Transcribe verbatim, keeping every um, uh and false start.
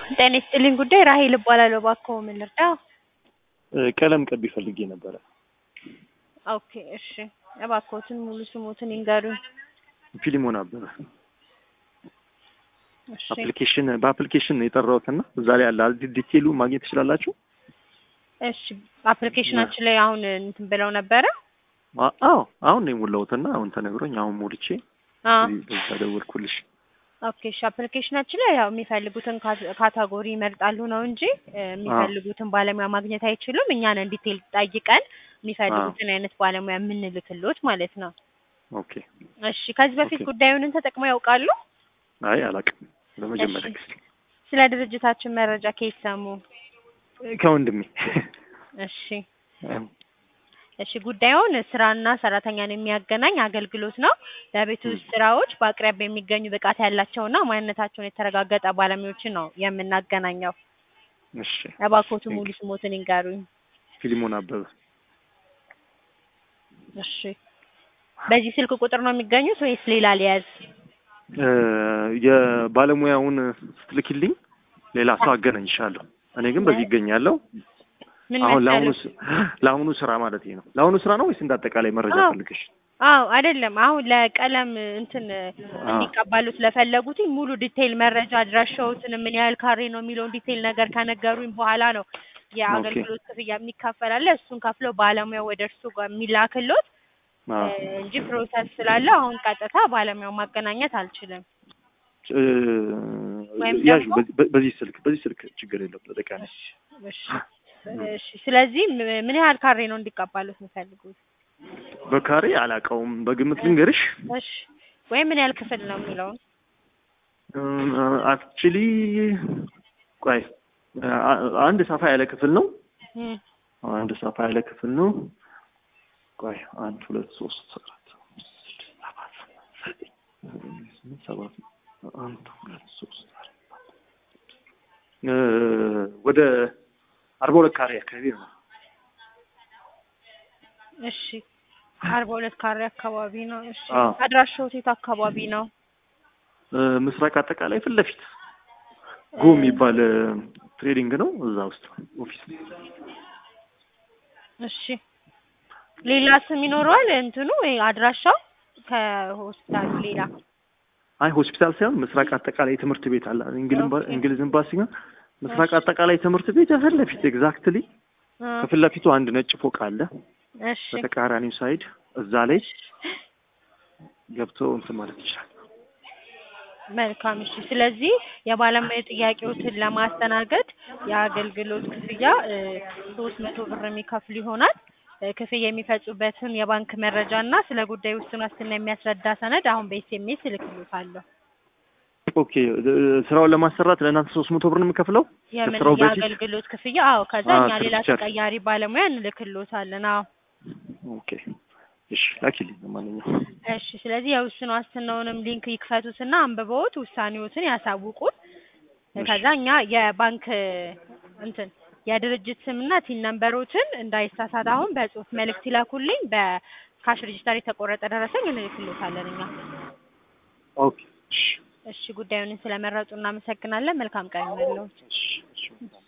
ጤና ይስጥልኝ ጉዳይ ራሄል እባላለሁ። እባክዎ ምን ልርዳው? ቀለም ቀቢ ፈልጌ ነበረ። ኦኬ እሺ፣ እባክዎትን ሙሉ ስሞትን ይንገሩኝ። ፊሊሞን አበበ። እሺ አፕሊኬሽን በአፕሊኬሽን ነው የጠራሁትና እዛ ላይ ያለ አዲስ ዲቴይሉ ማግኘት ትችላላችሁ? እሺ፣ አፕሊኬሽናችን ላይ አሁን እንትን ብለው ነበረ? አዎ አሁን ነው የሞላሁትና አሁን ተነግሮኝ አሁን ሞልቼ አዎ እዛ ደወልኩልሽ። ኦኬ እሺ፣ አፕሊኬሽናችን ላይ ያው የሚፈልጉትን ካታጎሪ ይመርጣሉ ነው እንጂ የሚፈልጉትን ባለሙያ ማግኘት አይችሉም። እኛ ነን ዲቴይል ጠይቀን የሚፈልጉትን አይነት ባለሙያ የምንልክልዎት ማለት ነው። ኦኬ እሺ፣ ከዚህ በፊት ጉዳዩን ተጠቅመው ያውቃሉ? አይ አላውቅም፣ ለመጀመሪያ ጊዜ። ስለ ድርጅታችን መረጃ ከየት ሰሙ? ከወንድሜ። እሺ እሺ ጉዳዩን ስራና ሰራተኛን የሚያገናኝ አገልግሎት ነው። ለቤት ውስጥ ስራዎች በአቅራቢያ የሚገኙ ብቃት ያላቸውና ማንነታቸውን የተረጋገጠ ባለሙያዎችን ነው የምናገናኘው። እሺ እባክዎት ሙሉ ስሞትን ይንገሩኝ። ፊሊሞን አበበ። እሺ በዚህ ስልክ ቁጥር ነው የሚገኙት ወይስ ሌላ ሊያዝ? የባለሙያውን ስትልክልኝ ሌላ ሰው አገናኝሻለሁ። እኔ ግን በዚህ ይገኛለሁ። ምን አሁን ለአሁኑ መሰለህ? ለአሁኑ ስራ ማለት ነው። ለአሁኑ ስራ ነው ወይስ እንዳጠቃላይ መረጃ ፈልገሽ? አዎ አይደለም። አሁን ለቀለም እንትን እንዲቀባሉት ለፈለጉት ሙሉ ዲቴይል መረጃ አድራሻዎትን ምን ያህል ካሬ ነው የሚለውን ዲቴይል ነገር ከነገሩኝ በኋላ ነው የአገልግሎት ክፍያ የሚከፈል አለ። እሱን ከፍለው ባለሙያው ወደ እርሱ ጋር የሚላክልዎት እንጂ ፕሮሰስ ስላለ አሁን ቀጥታ ባለሙያው ማገናኘት አልችልም። ያዥ በዚህ ስልክ በዚህ ስልክ ችግር የለውም ተጠቃሚ። እሺ እሺ ስለዚህ ምን ያህል ካሬ ነው እንዲቀባሉት የሚፈልጉት? በካሬ አላውቀውም፣ በግምት ልንገርሽ። እሺ ወይ ምን ያህል ክፍል ነው የሚለው? አክቹሊ ቆይ አንድ ሰፋ ያለ ክፍል ነው። አንድ ሰፋ ያለ ክፍል ነው። ቆይ አንድ ሁለት ሶስት አራት ስድስት ሰባት ስምንት ሰባት አንድ ሁለት ሶስት አራት ወደ አርባ ሁለት ካሬ አካባቢ ነው። እሺ አርባ ሁለት ካሬ አካባቢ ነው። እሺ አድራሻው የት አካባቢ ነው? ምስራቅ አጠቃላይ ፊት ለፊት ጎ የሚባል ትሬዲንግ ነው፣ እዛ ውስጥ ኦፊስ ነው። እሺ ሌላ ስም ይኖረዋል እንትኑ ወይ አድራሻው ከሆስፒታሉ ሌላ? አይ ሆስፒታል ሳይሆን ምስራቅ አጠቃላይ ትምህርት ቤት አለ። እንግሊዝ ኤምባሲ ነው። ምስራቅ አጠቃላይ ትምህርት ቤት ፊት ለፊት ኤግዛክትሊ ከፊት ለፊቱ አንድ ነጭ ፎቅ አለ። እሺ በተቃራኒው ሳይድ እዛ ላይ ገብቶ እንትን ማለት ይችላል። መልካም እሺ። ስለዚህ የባለሙያ ጥያቄዎችን ለማስተናገድ የአገልግሎት ክፍያ ሶስት መቶ ብር የሚከፍሉ ይሆናል። ክፍያ የሚፈጹበትን የባንክ መረጃና ስለ ጉዳዩ ውስን ዋስትና የሚያስረዳ ሰነድ አሁን በኤስኤምኤስ እልክልዎታለሁ። ኦኬ ስራውን ለማሰራት ለእናንተ ሶስት መቶ ብር ነው የምከፍለው? የስራው የአገልግሎት ክፍያ? አዎ ከዛ እኛ ሌላ ተቀያሪ ባለሙያ እንልክልዎታለን። አዎ ኦኬ እሺ ላኪልኝ ለማንኛውም። እሺ ስለዚህ የውስን ዋስትናውንም ሊንክ ይክፈቱትና አንብበውት ውሳኔዎትን ያሳውቁን። ከዛ እኛ የባንክ እንትን የድርጅት ስምና ቲን ነምበሮችን እንዳይሳሳት አሁን በጽሁፍ መልእክት ይላኩልኝ። በካሽ ሬጂስተር የተቆረጠ ደረሰኝ እንልክልዎታለን እኛ። ኦኬ እሺ እሺ ጉዳዩን ስለመረጡ እናመሰግናለን። መልካም ቀን ይሁንልዎት። እሺ እሺ